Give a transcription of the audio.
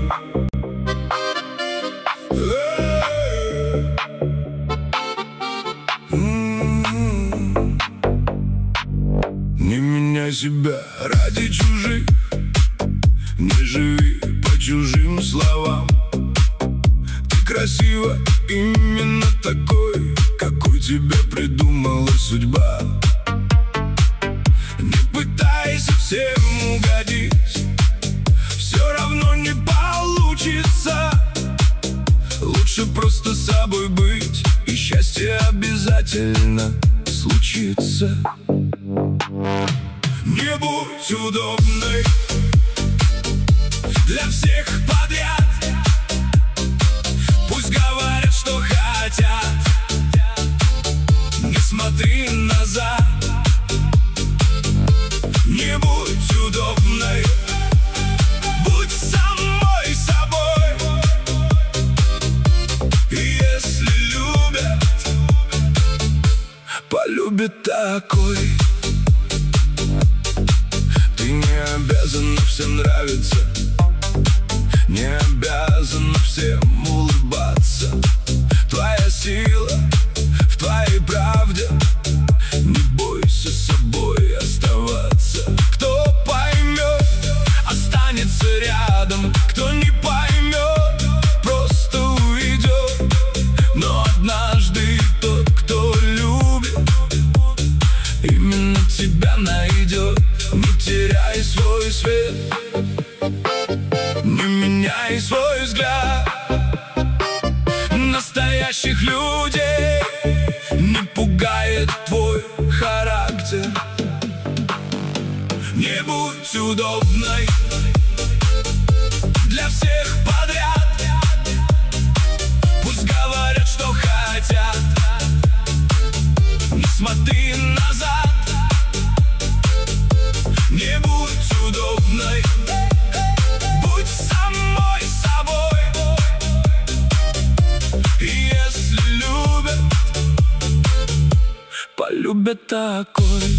Не меняй себя ради чужих, не живи по чужим словам. Ты красива именно такой, какой тебя придумала судьба. Не пытайся всем угодить, все равно не получится. Лучше просто собой быть, и счастье обязательно случится. Не будь удобной для всех подряд. Пусть говорят, что хотят, не смотри назад. Не будь удобной, будь самой собой. И если любят, полюбит такой. Ты не обязана всем нравиться, не обязана всем улыбаться. Твоя сила в твоей правде, не бойся собой оставаться. Кто поймет, останется рядом. Кто не поймет, просто уйдет. Но однажды тот, кто любит, именно тебя найдет. Не теряй свой свет, не меняй свой взгляд. Настоящих людей не пугает твой характер. Не будь удобной для всех подряд. Пусть говорят, что хотят, не смотри назад. Не будь удобной, будь самой собой. И если любят, полюбят такой.